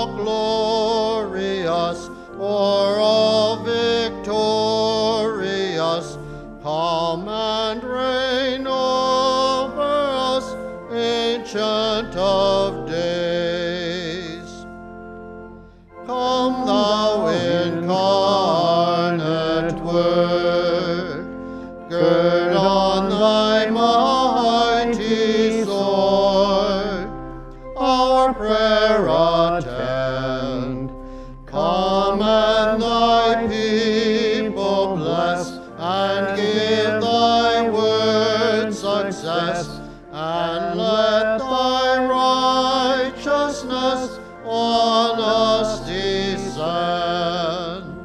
all glorious, o'er all victorious, come and reign over us, Ancient of Days. Come, thou incarnate Word, gird on thy mighty sword, our prayer attend. Come and thy people bless, and give thy word success, and let thy righteousness on us descend.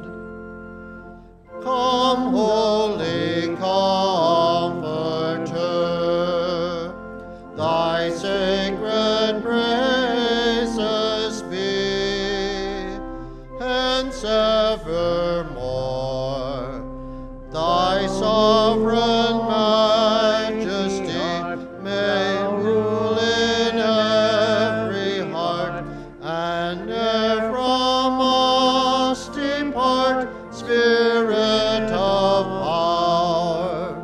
Come, Holy Comforter, thy sacred praises be, hence evermore. Thy sovereign majesty may rule in every heart, and ne'er from us depart, Spirit of power.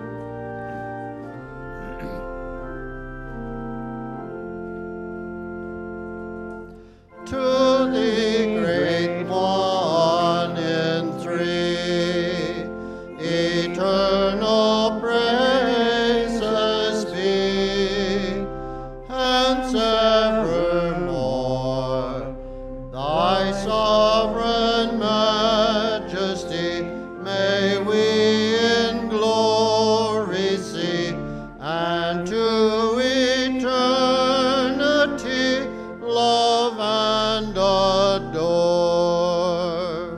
To thee, great one in three, eternal praises be, hence evermore. Thy sovereign majesty may we in glory see, and to eternity love and adore.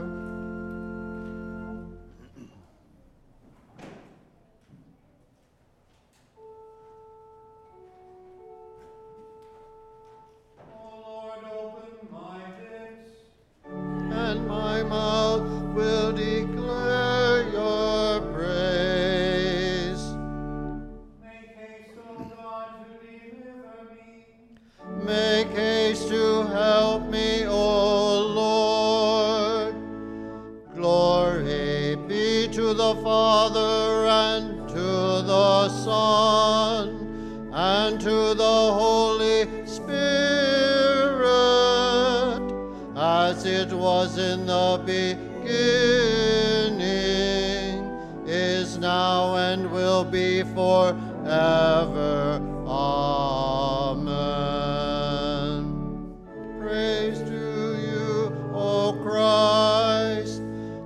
O Lord, open my lips, and my mouth will declare your praise. Make haste, O God, to deliver me. Make haste to help me, O Lord. Glory be to the Father, and to the Son, and to the Holy Spirit, as it was in the beginning, is now, and will be forever. Amen. Praise to you, O Christ.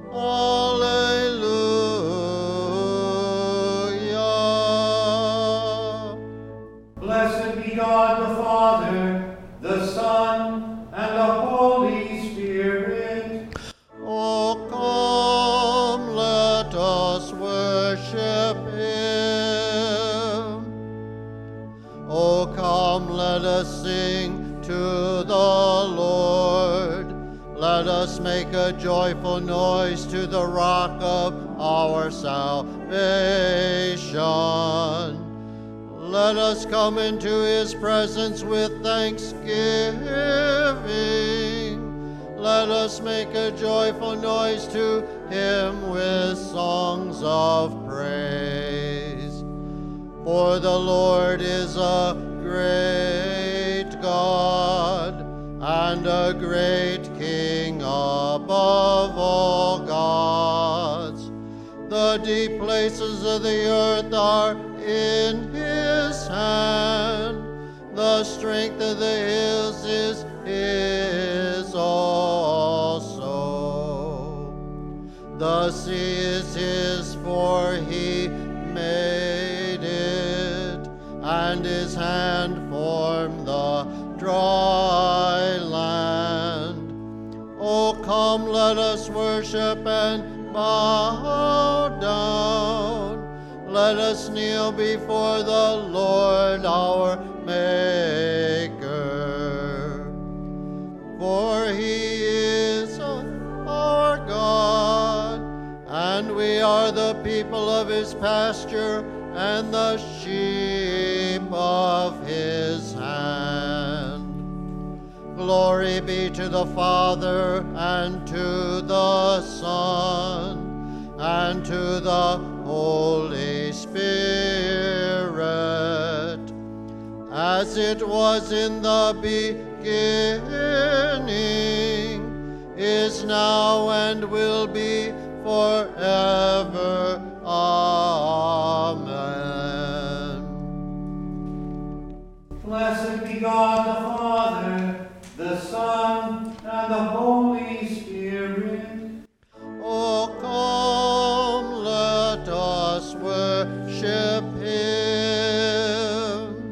Alleluia. Blessed be God the Father, the Son, and the Holy Spirit. O come, let us worship him. O come, let us sing to the Lord. Let us make a joyful noise to the rock of our salvation. Let us come into his presence with thanksgiving. Let us make a joyful noise to him with songs of praise. For the Lord is a great God, and a great King above all gods. The deep places of the earth are in his hand. The strength of the hills is his also. The sea is his, for he made it, and his hand formed the dry land. Oh, come, let us worship and bow down. Let us kneel before the Lord our Maker. For he is our God, and we are the people of his pasture, and the sheep of his hand. Glory be to the Father, and to the Son, and to the Holy Spirit, as it was in the beginning, is now, and will be forever. Amen. Blessed be God the Father, the Son, and the Holy Spirit. O come, let us worship him.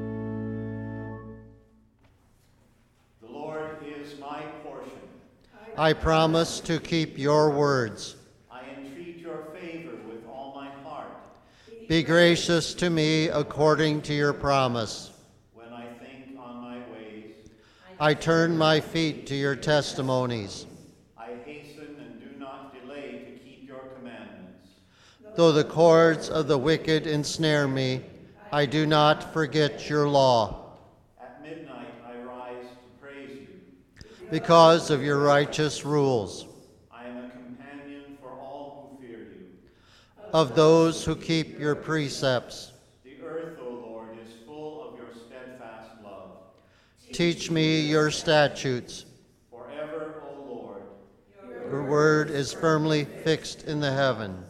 The Lord is my portion. I promise to keep your words. I entreat your favor with all my heart. Be gracious to me according to your promise. When I think on my ways, I turn my feet to your testimonies. I hasten and do not delay to keep your commandments. Though the cords of the wicked ensnare me, I do not forget your law. At midnight I rise to praise you. Because of your righteous rules. I am a companion for all who fear you. Of those who keep your precepts. The earth, O Lord, is full of your steadfast love. Teach me your statutes. Forever, O Lord, Your word is firmly fixed in the heaven.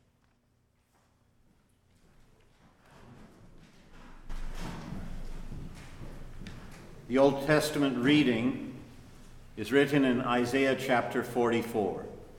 The Old Testament reading is written in Isaiah chapter 44.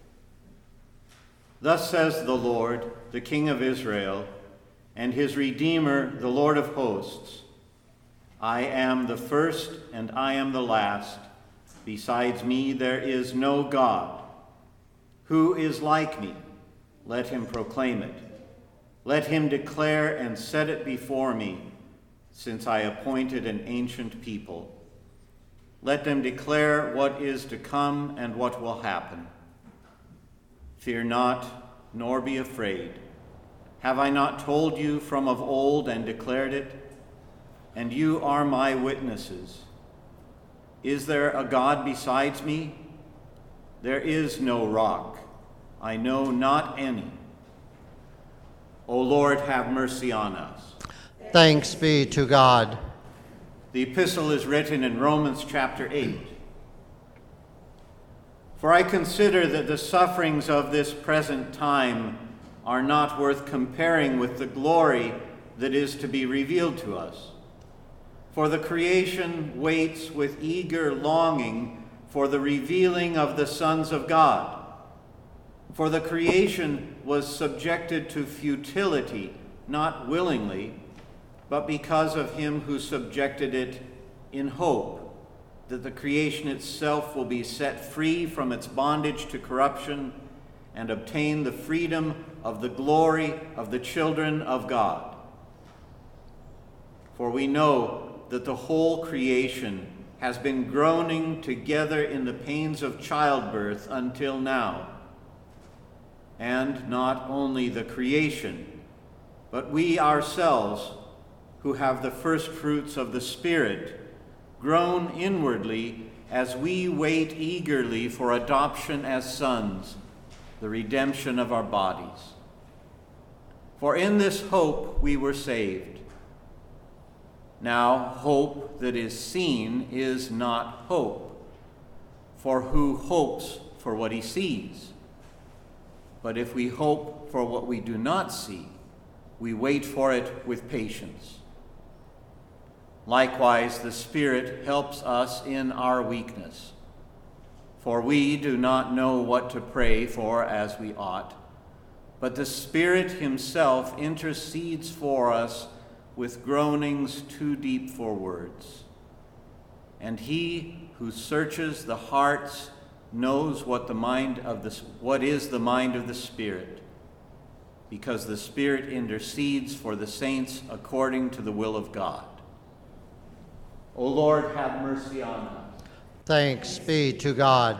Thus says the Lord, the King of Israel, and his Redeemer, the Lord of hosts, I am the first and I am the last. Besides me there is no God. Who is like me? Let him proclaim it. Let him declare and set it before me, since I appointed an ancient people. Let them declare what is to come and what will happen. Fear not, nor be afraid. Have I not told you from of old and declared it? And you are my witnesses. Is there a God besides me? There is no rock. I know not any. O Lord, have mercy on us. Thanks be to God. The epistle is written in Romans chapter 8. For I consider that the sufferings of this present time are not worth comparing with the glory that is to be revealed to us. For the creation waits with eager longing for the revealing of the sons of God. For the creation was subjected to futility, not willingly, but because of him who subjected it, in hope that the creation itself will be set free from its bondage to corruption and obtain the freedom of the glory of the children of God. For we know that the whole creation has been groaning together in the pains of childbirth until now. And not only the creation, but we ourselves, who have the first fruits of the Spirit, groan inwardly as we wait eagerly for adoption as sons, the redemption of our bodies. For in this hope we were saved. Now, hope that is seen is not hope, for who hopes for what he sees? But if we hope for what we do not see, we wait for it with patience. Likewise, the Spirit helps us in our weakness. For we do not know what to pray for as we ought, but the Spirit himself intercedes for us with groanings too deep for words. And he who searches the hearts knows what is the mind of the Spirit, because the Spirit intercedes for the saints according to the will of God. O Lord, have mercy on us. Thanks be to God.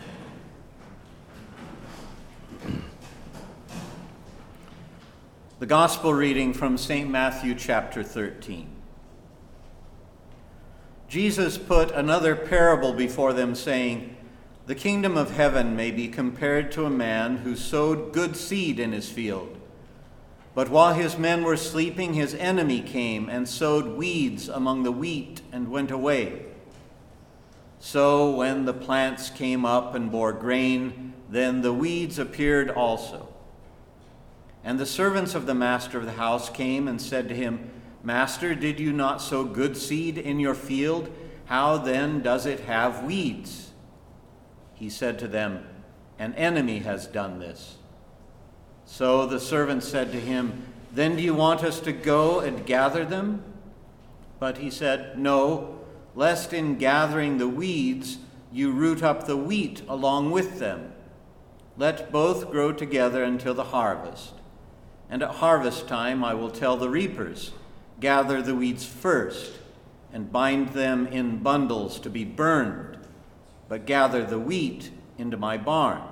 The Gospel reading from St. Matthew chapter 13. Jesus put another parable before them, saying, "The kingdom of heaven may be compared to a man who sowed good seed in his field. But while his men were sleeping, his enemy came and sowed weeds among the wheat and went away. So when the plants came up and bore grain, then the weeds appeared also. And the servants of the master of the house came and said to him, 'Master, did you not sow good seed in your field? How then does it have weeds?' He said to them, 'An enemy has done this.' So the servants said to him, 'Then do you want us to go and gather them?' But he said, 'No, lest in gathering the weeds you root up the wheat along with them. Let both grow together until the harvest. And at harvest time I will tell the reapers, gather the weeds first and bind them in bundles to be burned, but gather the wheat into my barn.'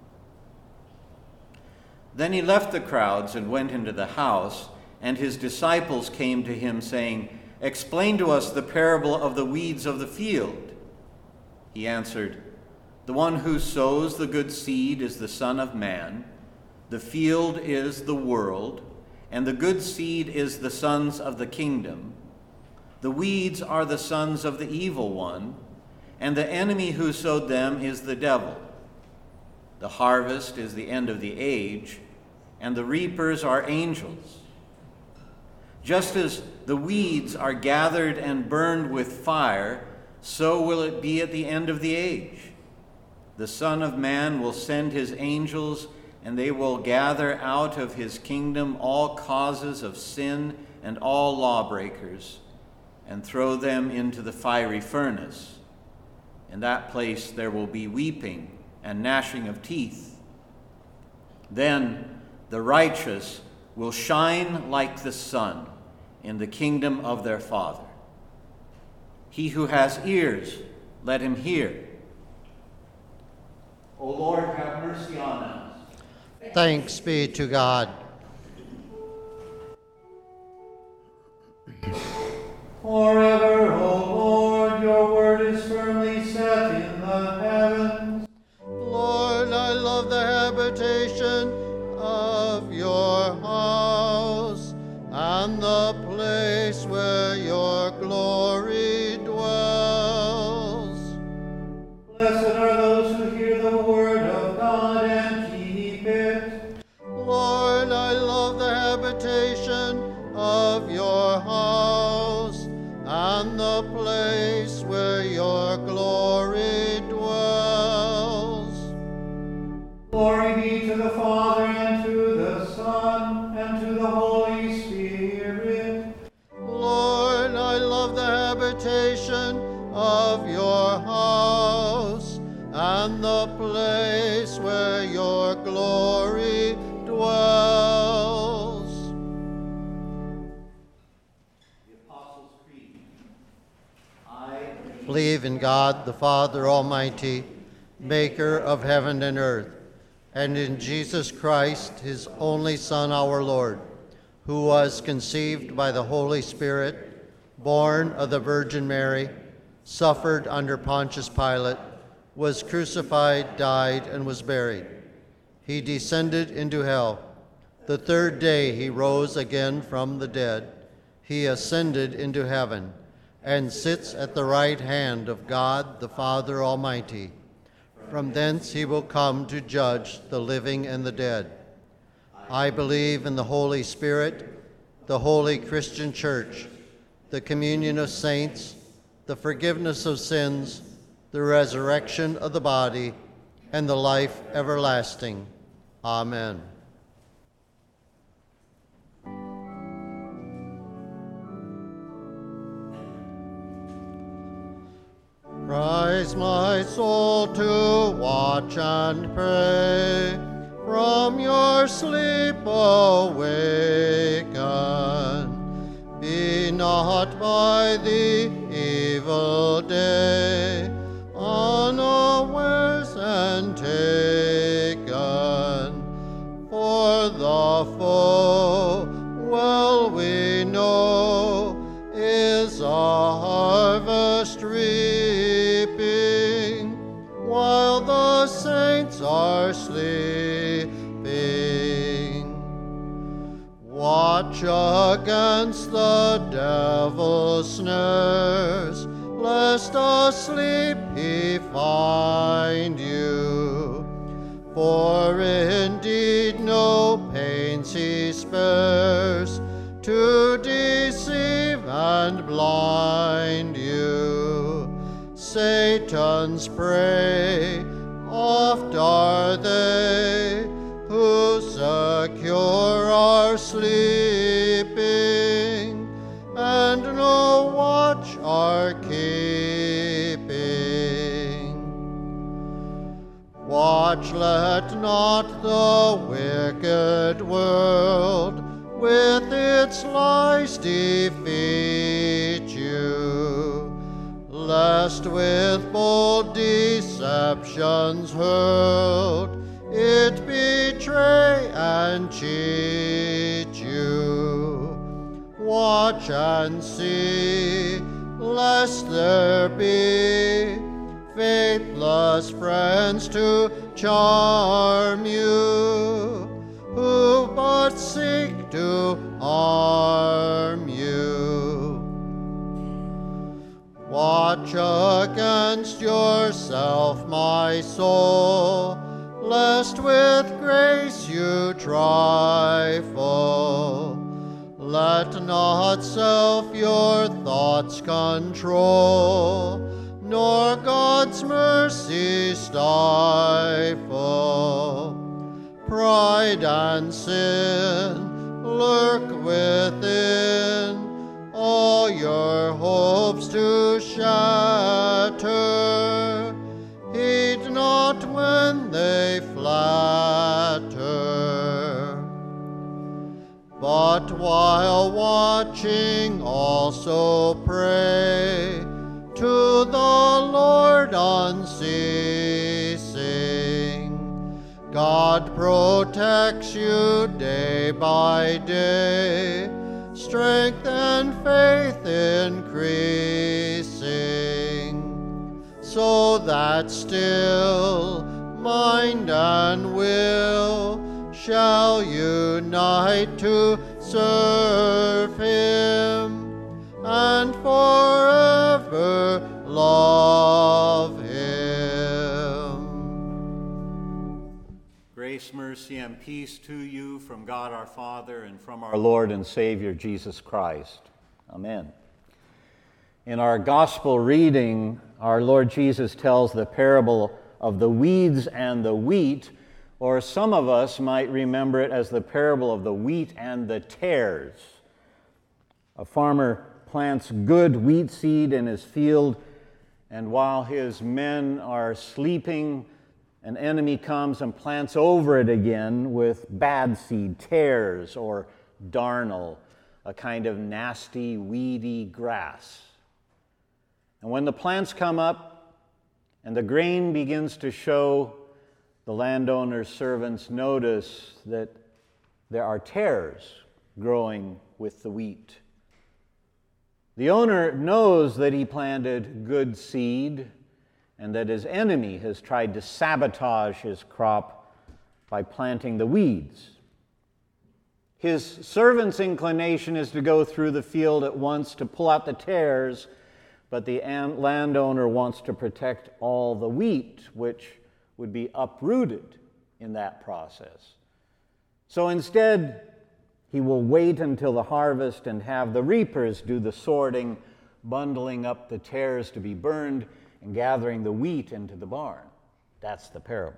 Then he left the crowds and went into the house, and his disciples came to him, saying, 'Explain to us the parable of the weeds of the field.' He answered, 'The one who sows the good seed is the Son of Man. The field is the world, and the good seed is the sons of the kingdom. The weeds are the sons of the evil one, and the enemy who sowed them is the devil. The harvest is the end of the age, and the reapers are angels. Just as the weeds are gathered and burned with fire, so will it be at the end of the age. The Son of Man will send his angels, and they will gather out of his kingdom all causes of sin and all lawbreakers, and throw them into the fiery furnace. In that place there will be weeping and gnashing of teeth. Then the righteous will shine like the sun in the kingdom of their Father. He who has ears, let him hear." O Lord, have mercy on us. Thanks be to God. Forever, O Lord, your word is firmly set in the heavens. Lord, I love the habitation of your house and the place where your glory dwells. Blessed are those who hear the word of God and keep it. Lord, I love the habitation of your house and the place where your glory dwells. Glory be to the Father, and to the Son, and to the Holy Spirit. Lord, I love the habitation of your house and the place where your glory dwells. The Apostles' Creed. I Believe in God, the Father Almighty, maker of heaven and earth, and in Jesus Christ, his only Son, our Lord, who was conceived by the Holy Spirit, born of the Virgin Mary, suffered under Pontius Pilate, was crucified, died, and was buried. He descended into hell. The third day he rose again from the dead. He ascended into heaven and sits at the right hand of God, the Father Almighty. From thence he will come to judge the living and the dead. I believe in the Holy Spirit, the holy Christian Church, the communion of saints, the forgiveness of sins, the resurrection of the body, and the life everlasting. Amen. Rise, my soul, to watch and pray. From your sleep awaken. Be not by the evil day unawares and taken. For the foe, well we know, is a harvest while the saints are sleeping. Watch against the devil's snares, lest asleep he find you. For indeed no pains he spares to deceive and blind you. Satan's prey oft are they who secure are sleeping, and no watch are keeping. Watch, let not the wicked world with its lies defeat you, lest with bold deceptions hurled it betray and cheat you. Watch and see, lest there be faithless friends to charm you, who but seek to harm you. Watch against yourself, my soul, lest with grace you trifle. Let not self your thoughts control, nor God's mercy stifle. Pride and sin lurk within, all your hopes to shatter. Heed not when they flatter, but while watching also pray to the Lord unceasing. God protects you day by day, strength and faith increasing, so that still mind and will shall unite to serve Him, and forever love Him. Grace, mercy, and peace to you from God our Father and from our Lord and Savior Jesus Christ. Amen. In our gospel reading, our Lord Jesus tells the parable of the weeds and the wheat, or some of us might remember it as the parable of the wheat and the tares. A farmer plants good wheat seed in his field, and while his men are sleeping, an enemy comes and plants over it again with bad seed, tares or darnel, a kind of nasty, weedy grass. And when the plants come up and the grain begins to show, the landowner's servants notice that there are tares growing with the wheat. The owner knows that he planted good seed and that his enemy has tried to sabotage his crop by planting the weeds. His servant's inclination is to go through the field at once to pull out the tares, but the landowner wants to protect all the wheat, which would be uprooted in that process. So instead, he will wait until the harvest and have the reapers do the sorting, bundling up the tares to be burned and gathering the wheat into the barn. That's the parable.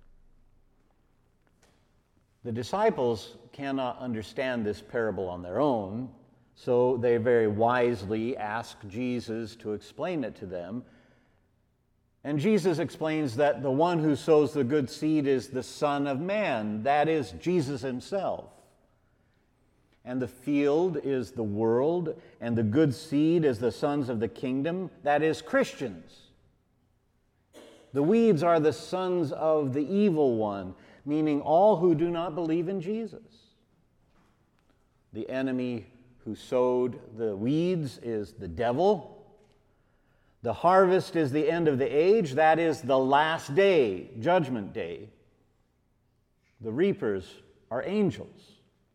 The disciples cannot understand this parable on their own, so they very wisely ask Jesus to explain it to them. And Jesus explains that the one who sows the good seed is the Son of Man, that is, Jesus himself. And the field is the world, and the good seed is the sons of the kingdom, that is, Christians. The weeds are the sons of the evil one, meaning all who do not believe in Jesus. The enemy who sowed the weeds is the devil. The harvest is the end of the age. That is the last day, Judgment Day. The reapers are angels.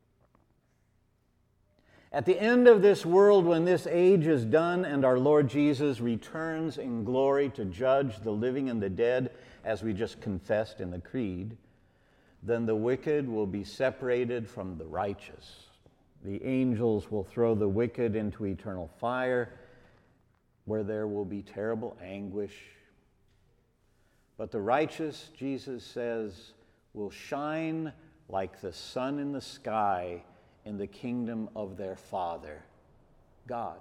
At the end of this world, when this age is done and our Lord Jesus returns in glory to judge the living and the dead, as we just confessed in the Creed, then the wicked will be separated from the righteous. The angels will throw the wicked into eternal fire, where there will be terrible anguish. But the righteous, Jesus says, will shine like the sun in the sky in the kingdom of their Father, God.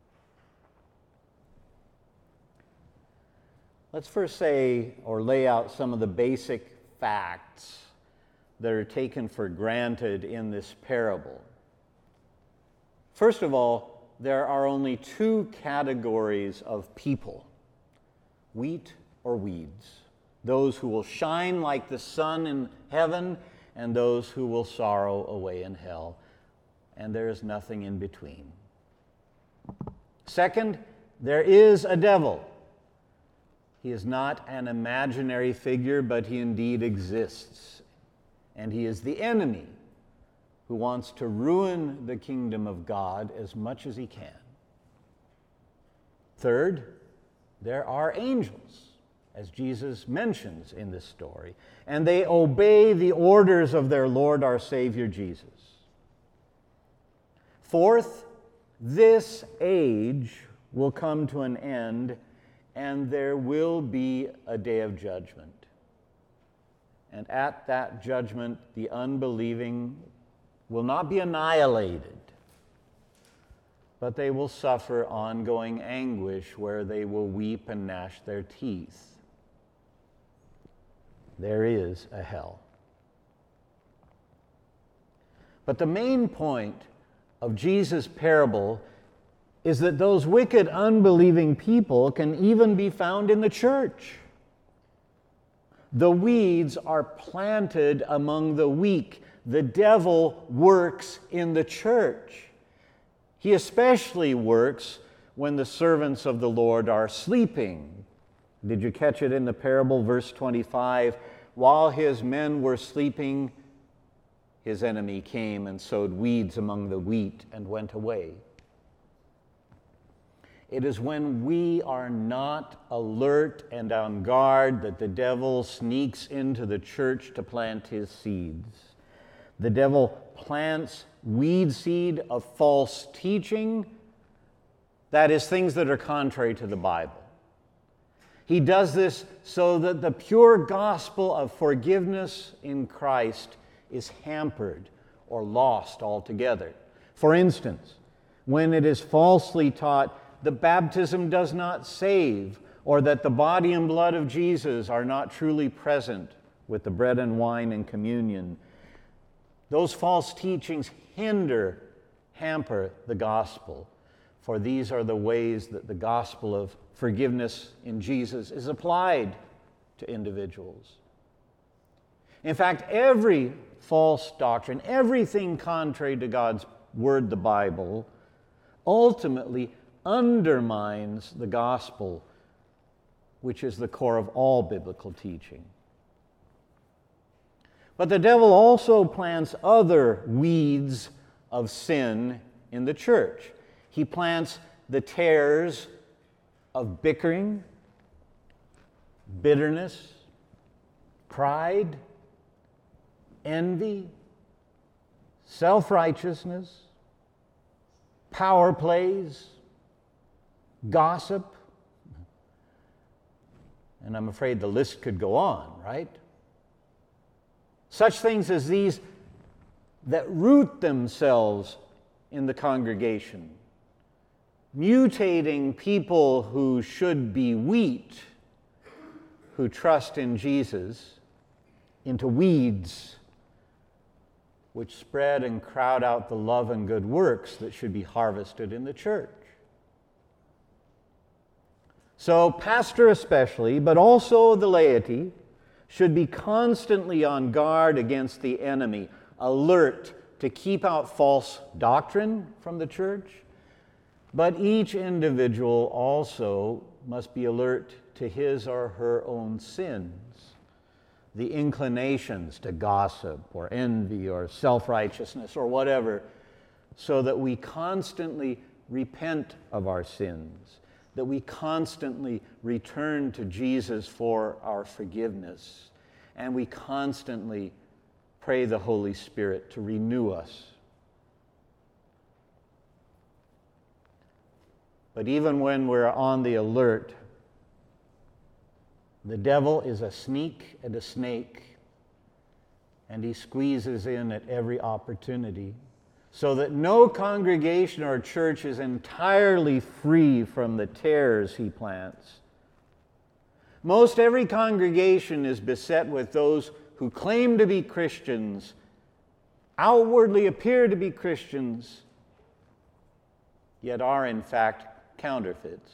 Let's first say or lay out some of the basic facts that are taken for granted in this parable. First of all, there are only two categories of people, wheat or weeds. Those who will shine like the sun in heaven and those who will sorrow away in hell. And there is nothing in between. Second, there is a devil. He is not an imaginary figure, but he indeed exists. And he is the enemy who wants to ruin the kingdom of God as much as he can. Third, there are angels, as Jesus mentions in this story, and they obey the orders of their Lord, our Savior, Jesus. Fourth, this age will come to an end, and there will be a day of judgment. And at that judgment, the unbelieving will not be annihilated, but they will suffer ongoing anguish where they will weep and gnash their teeth. There is a hell. But the main point of Jesus' parable is that those wicked, unbelieving people can even be found in the church. The weeds are planted among the weak. The devil works in the church. He especially works when the servants of the Lord are sleeping. Did you catch it in the parable, verse 25? While his men were sleeping, his enemy came and sowed weeds among the wheat and went away. It is when we are not alert and on guard that the devil sneaks into the church to plant his seeds. The devil plants weed seed of false teaching, that is, things that are contrary to the Bible. He does this so that the pure gospel of forgiveness in Christ is hampered or lost altogether. For instance, when it is falsely taught the baptism does not save, or that the body and blood of Jesus are not truly present with the bread and wine in communion, those false teachings hamper the gospel, for these are the ways that the gospel of forgiveness in Jesus is applied to individuals. In fact, every false doctrine, everything contrary to God's word, the Bible, ultimately undermines the gospel, which is the core of all biblical teaching. But the devil also plants other weeds of sin in the church. He plants the tares of bickering, bitterness, pride, envy, self-righteousness, power plays, gossip, and I'm afraid the list could go on, right? Such things as these that root themselves in the congregation, mutating people who should be wheat, who trust in Jesus, into weeds, which spread and crowd out the love and good works that should be harvested in the church. So, pastor especially, but also the laity, should be constantly on guard against the enemy, alert to keep out false doctrine from the church. But each individual also must be alert to his or her own sins, the inclinations to gossip or envy or self-righteousness or whatever, so that we constantly repent of our sins, that we constantly return to Jesus for our forgiveness, and we constantly pray the Holy Spirit to renew us. But even when we're on the alert, the devil is a sneak and a snake, and he squeezes in at every opportunity, so that no congregation or church is entirely free from the tares he plants. Most every congregation is beset with those who claim to be Christians, outwardly appear to be Christians, yet are in fact counterfeits.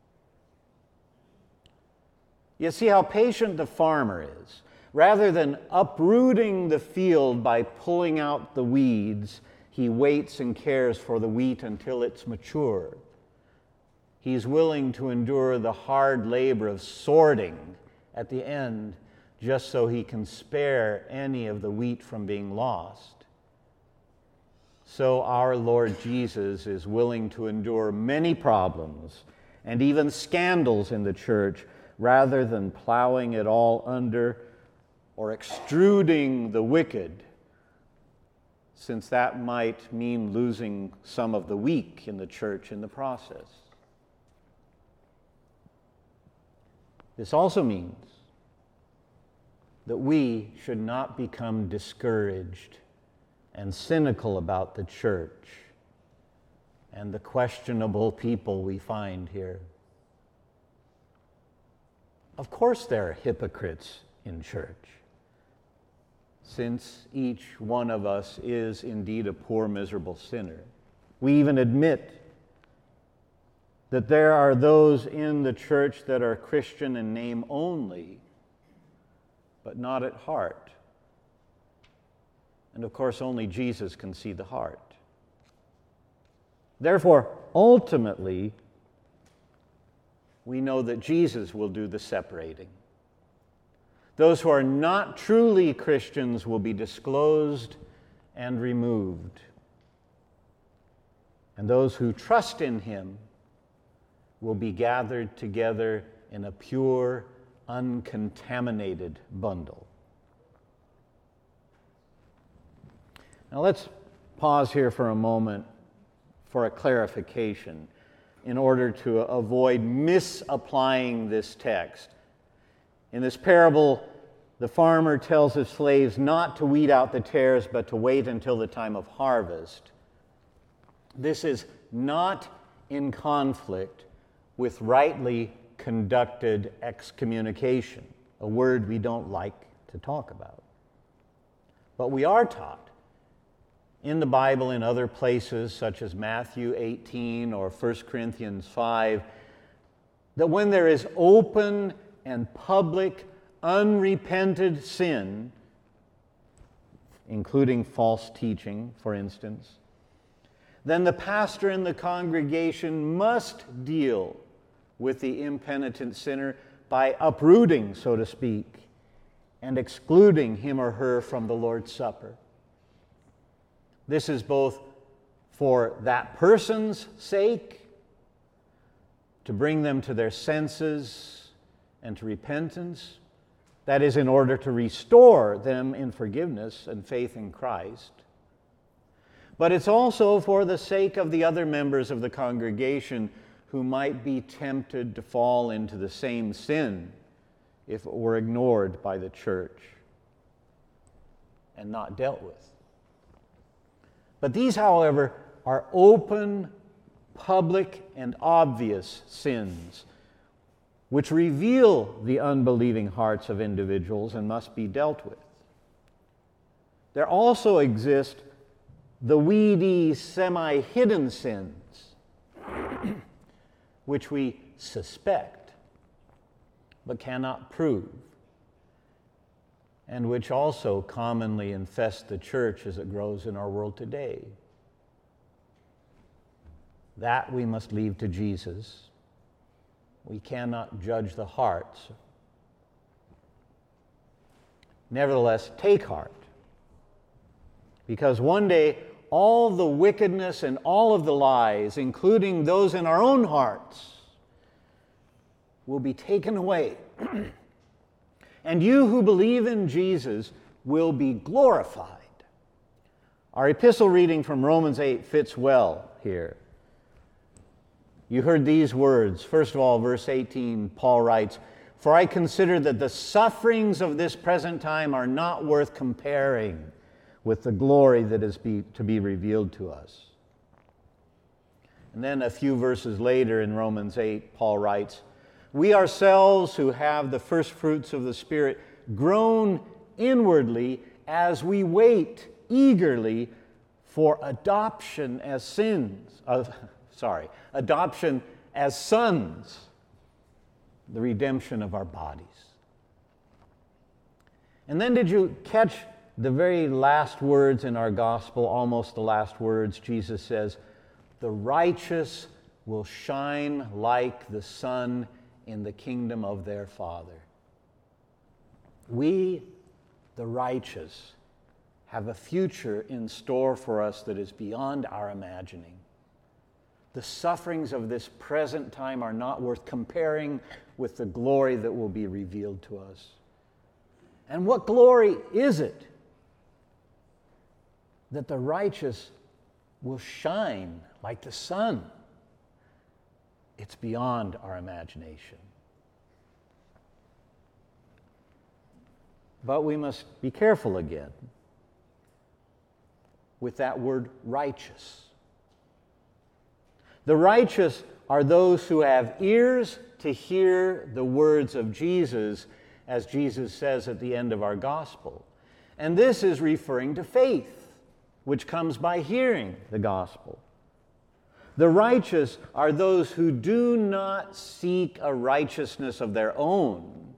You see how patient the farmer is. Rather than uprooting the field by pulling out the weeds, he waits and cares for the wheat until it's mature. He's willing to endure the hard labor of sorting at the end just so he can spare any of the wheat from being lost. So our Lord Jesus is willing to endure many problems and even scandals in the church rather than plowing it all under or extruding the wicked, since that might mean losing some of the weak in the church in the process. This also means that we should not become discouraged and cynical about the church and the questionable people we find here. Of course there are hypocrites in church, since each one of us is indeed a poor, miserable sinner. We even admit that there are those in the church that are Christian in name only, but not at heart. And of course, only Jesus can see the heart. Therefore, ultimately, we know that Jesus will do the separating. Those who are not truly Christians will be disclosed and removed. And those who trust in him will be gathered together in a pure, uncontaminated bundle. Now let's pause here for a moment for a clarification in order to avoid misapplying this text. In this parable, the farmer tells his slaves not to weed out the tares, but to wait until the time of harvest. This is not in conflict with rightly conducted excommunication, a word we don't like to talk about. But we are taught in the Bible in other places, such as Matthew 18 or 1 Corinthians 5, that when there is open and public, unrepented sin, including false teaching, for instance, then the pastor in the congregation must deal with the impenitent sinner by uprooting, so to speak, and excluding him or her from the Lord's Supper. This is both for that person's sake, to bring them to their senses and to repentance, that is, in order to restore them in forgiveness and faith in Christ. But it's also for the sake of the other members of the congregation who might be tempted to fall into the same sin if it were ignored by the church and not dealt with. But these, however, are open, public, and obvious sins, which reveal the unbelieving hearts of individuals and must be dealt with. There also exist the weedy, semi-hidden sins, which we suspect but cannot prove, and which also commonly infest the church as it grows in our world today. That we must leave to Jesus, We cannot judge the hearts. Nevertheless, take heart, because one day all the wickedness and all of the lies, including those in our own hearts, will be taken away. And you who believe in Jesus will be glorified. Our epistle reading from Romans 8 fits well here. You heard these words. First of all, verse 18, Paul writes, "For I consider that the sufferings of this present time are not worth comparing with the glory that is to be revealed to us." And then a few verses later in Romans 8, Paul writes, "We ourselves who have the first fruits of the Spirit groan inwardly as we wait eagerly for adoption as adoption as sons, the redemption of our bodies." And then did you catch the very last words in our gospel, almost the last words? Jesus says, "The righteous will shine like the sun in the kingdom of their Father." We, the righteous, have a future in store for us that is beyond our imagining. The sufferings of this present time are not worth comparing with the glory that will be revealed to us. And what glory is it? That the righteous will shine like the sun. It's beyond our imagination. But we must be careful again with that word righteous. The righteous are those who have ears to hear the words of Jesus, as Jesus says at the end of our gospel. And this is referring to faith, which comes by hearing the gospel. The righteous are those who do not seek a righteousness of their own.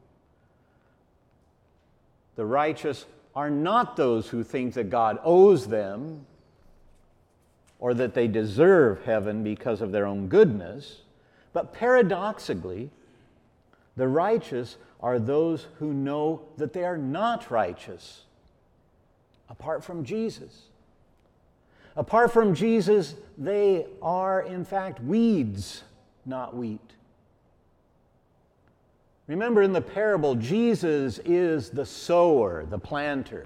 The righteous are not those who think that God owes them or that they deserve heaven because of their own goodness, but paradoxically, the righteous are those who know that they are not righteous apart from Jesus. Apart from Jesus, they are in fact weeds, not wheat. Remember, in the parable, Jesus is the sower, the planter.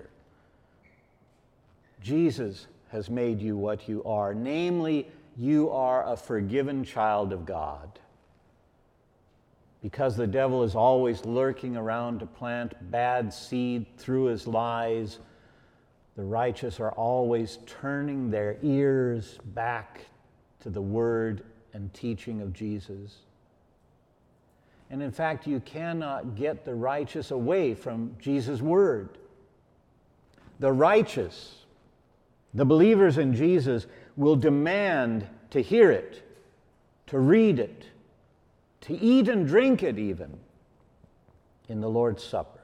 Jesus has made you what you are. Namely, you are a forgiven child of God. Because the devil is always lurking around to plant bad seed through his lies, the righteous are always turning their ears back to the word and teaching of Jesus. And in fact, you cannot get the righteous away from Jesus' word. The righteous, the believers in Jesus, will demand to hear it, to read it, to eat and drink it even in the Lord's Supper.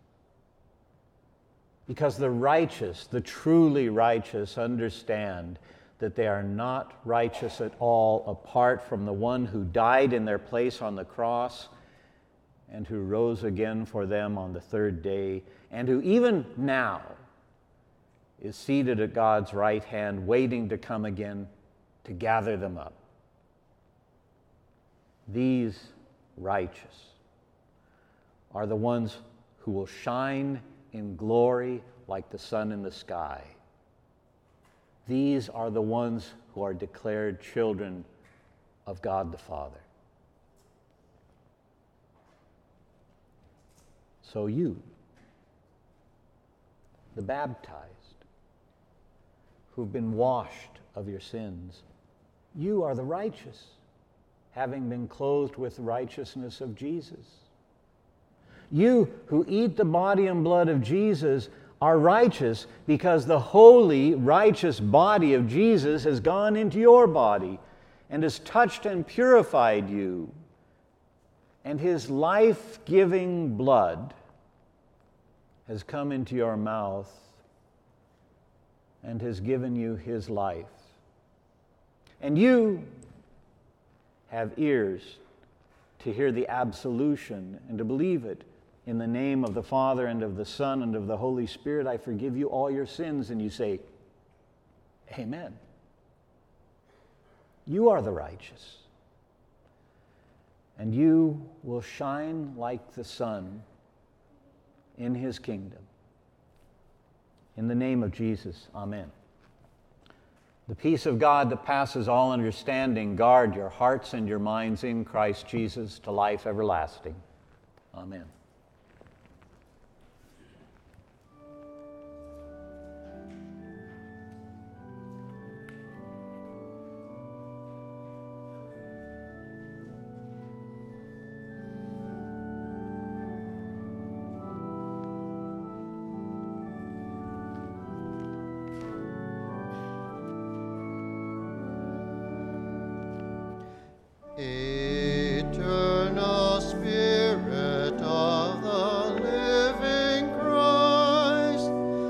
Because the righteous, the truly righteous, understand that they are not righteous at all apart from the one who died in their place on the cross and who rose again for them on the third day, and who even now is seated at God's right hand, waiting to come again to gather them up. These righteous are the ones who will shine in glory like the sun in the sky. These are the ones who are declared children of God the Father. So you, the baptized, who've been washed of your sins, you are the righteous, having been clothed with the righteousness of Jesus. You who eat the body and blood of Jesus are righteous because the holy, righteous body of Jesus has gone into your body and has touched and purified you. And his life-giving blood has come into your mouth and has given you his life. And you have ears to hear the absolution and to believe it. In the name of the Father and of the Son and of the Holy Spirit, I forgive you all your sins. And you say, Amen. You are the righteous. And you will shine like the sun in his kingdom. In the name of Jesus, amen. The peace of God that passes all understanding, guard your hearts and your minds in Christ Jesus to life everlasting. Amen. Eternal Spirit of the living Christ,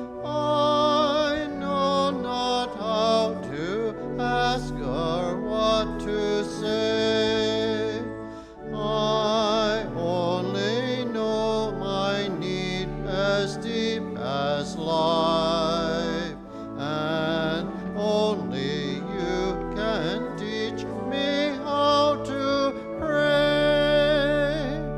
I know not how to ask or what to say. I only know my need as deep as life, and only you can teach me how to pray.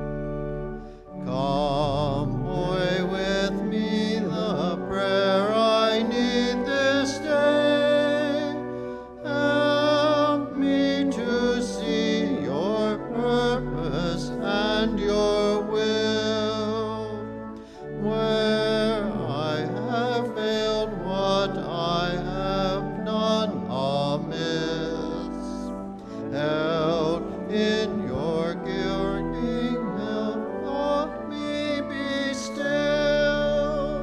Come away with me the prayer I need this day. Help me to see your purpose and your will. Where I have failed, what I have done amiss, held in your giving help, let me be still.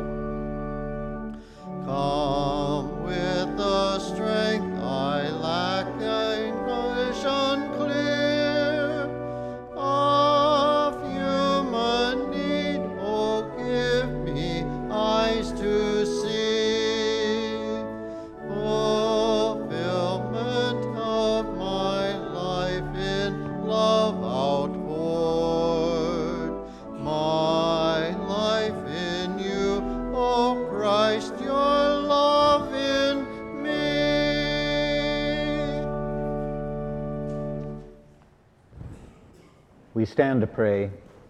Come with the strength I lack, a vision clear of human need. Oh, give me eyes to see fulfillment of my life in love outpoured, my life in you, O Christ, your love in me. We stand to pray.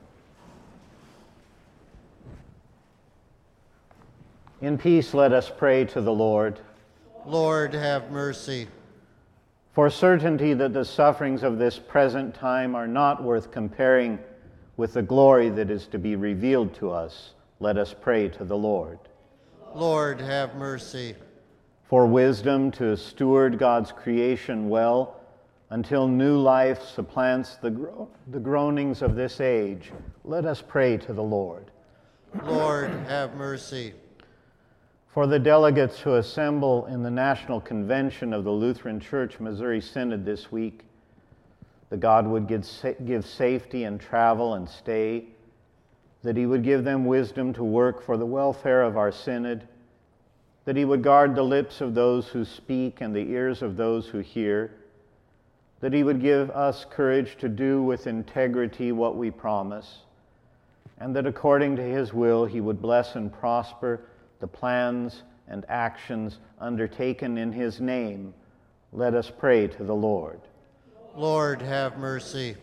In peace, let us pray to the Lord. Lord, have mercy. For certainty that the sufferings of this present time are not worth comparing with the glory that is to be revealed to us, let us pray to the Lord. Lord, have mercy. For wisdom to steward God's creation well until new life supplants the groanings of this age, let us pray to the Lord. Lord, have mercy. For the delegates who assemble in the National Convention of the Lutheran Church Missouri Synod this week, that God would give safety in travel and stay, that he would give them wisdom to work for the welfare of our synod, that he would guard the lips of those who speak and the ears of those who hear, that he would give us courage to do with integrity what we promise, and that according to his will he would bless and prosper the plans and actions undertaken in his name. Let us pray to the Lord. Lord, have mercy.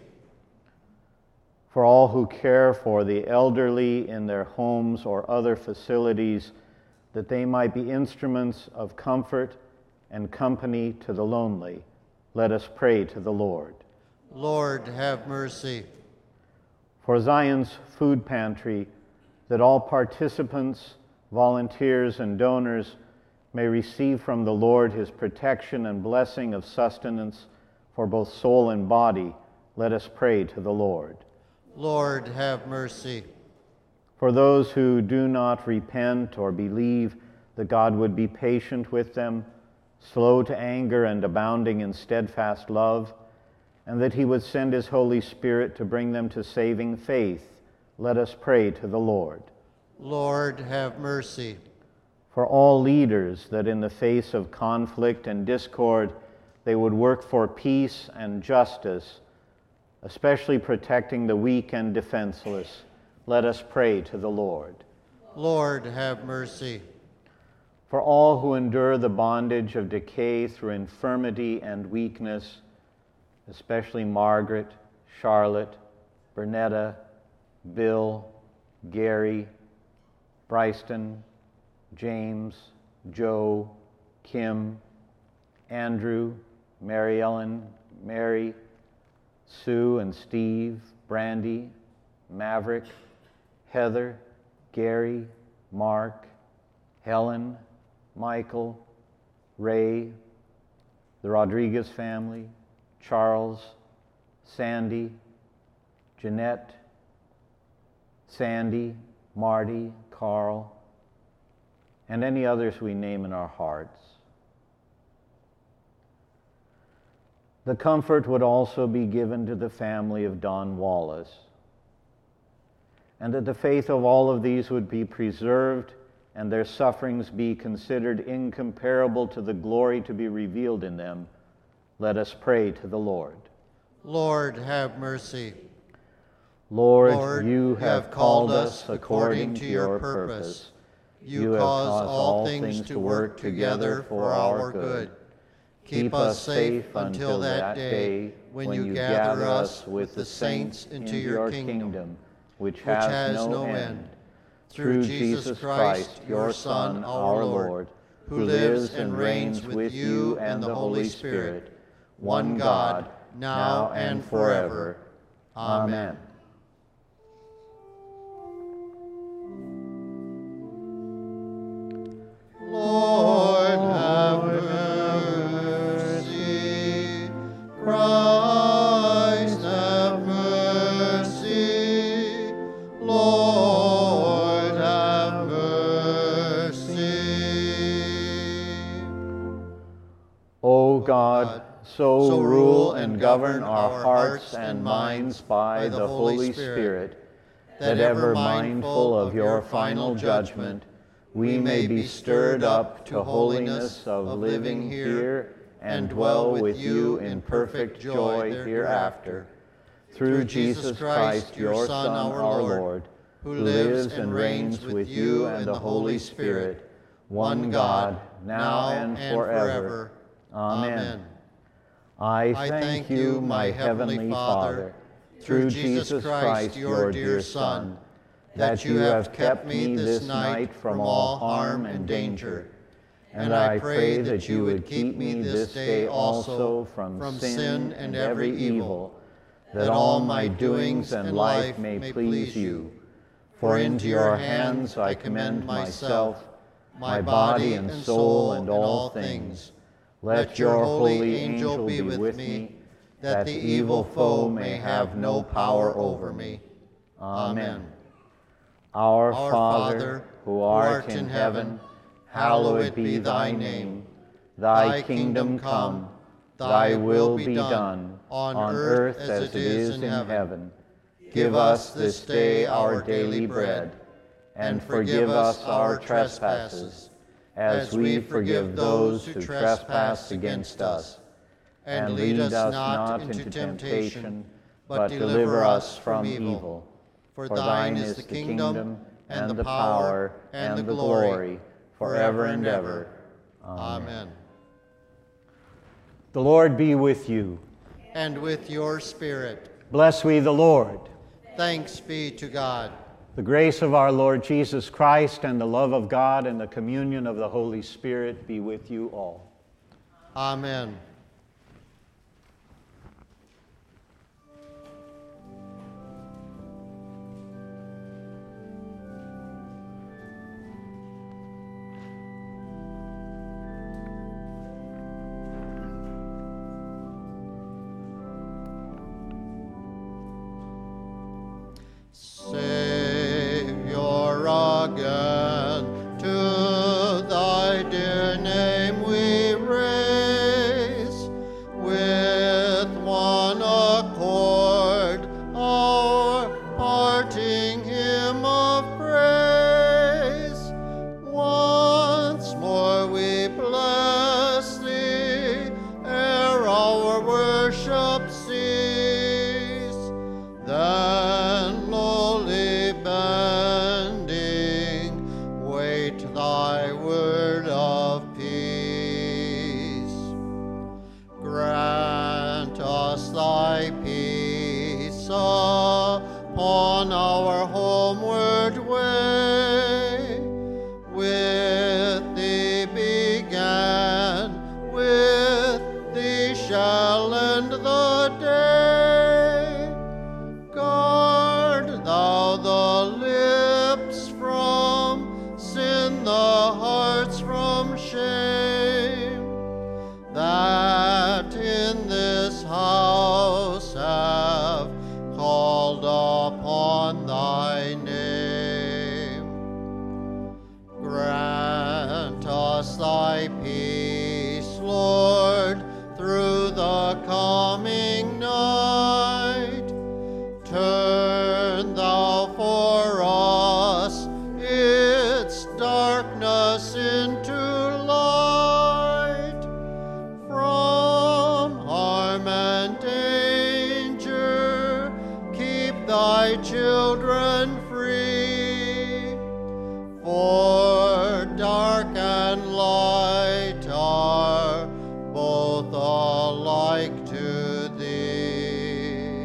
For all who care for the elderly in their homes or other facilities, that they might be instruments of comfort and company to the lonely, let us pray to the Lord. Lord, have mercy. For Zion's food pantry, that all participants, volunteers, and donors may receive from the Lord his protection and blessing of sustenance for both soul and body, let us pray to the Lord. Lord, have mercy. For those who do not repent or believe, that God would be patient with them, slow to anger and abounding in steadfast love, and that he would send his Holy Spirit to bring them to saving faith, let us pray to the Lord. Lord, have mercy. For all leaders, that in the face of conflict and discord, they would work for peace and justice, especially protecting the weak and defenseless, let us pray to the Lord. Lord, have mercy. For all who endure the bondage of decay through infirmity and weakness, especially Margaret, Charlotte, Bernetta, Bill, Gary, Bryston, James, Joe, Kim, Andrew, Mary Ellen, Mary, Sue and Steve, Brandy, Maverick, Heather, Gary, Mark, Helen, Michael, Ray, the Rodriguez family, Charles, Sandy, Jeanette, Sandy, Marty, Carl, and any others we name in our hearts. The comfort would also be given to the family of Don Wallace, and that the faith of all of these would be preserved and their sufferings be considered incomparable to the glory to be revealed in them. Let us pray to the Lord. Lord, have mercy. Lord, you have called us according to your purpose. You cause all things to work together for our good. Keep us safe until that day when you gather us with the saints into your kingdom, which has no end. Through Jesus Christ, your Son, our Lord, who lives and reigns with you and the Holy Spirit, one God, now and forever. Amen. Lord, have mercy. Christ, have mercy. Lord, have mercy. O God, so rule and govern our hearts and minds by the Holy Spirit, that ever mindful of your final judgment, we may be stirred up to holiness of living here and dwell with you in perfect joy hereafter. Through Jesus Christ, your Son, our Lord, who lives and reigns with you and the Holy Spirit, one God, now and forever. Amen. I thank you, my heavenly Father, through Jesus Christ, your dear Son, that you have kept me this night from all harm and danger. And I pray that you would keep me this day also from sin and every evil, that all my doings and life may please you. For into your hands I commend myself, my body and soul and all things. Let your holy angel be with me, that the evil foe may have no power over me. Amen. Our Father, who art in heaven, hallowed be thy name. Thy kingdom come, thy will be done, on earth as it is in heaven. Give us this day our daily bread, and forgive us our trespasses, as we forgive those who trespass against us. And lead us not into temptation, but deliver us from evil. For thine is the kingdom, and the power, and the glory, forever and ever. Amen. The Lord be with you. And with your spirit. Bless we the Lord. Thanks be to God. The grace of our Lord Jesus Christ and the love of God and the communion of the Holy Spirit be with you all. Amen. Savior, again to thy dear name we raise thy peace, Lord, through the coming night. Turn thou for us its darkness into light. From harm and danger, keep thy children free. For dark and light are both alike to thee.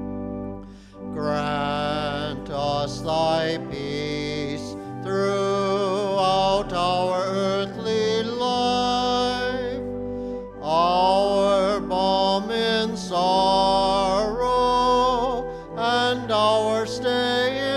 Grant us thy peace throughout our earthly life, our balm in sorrow and our stay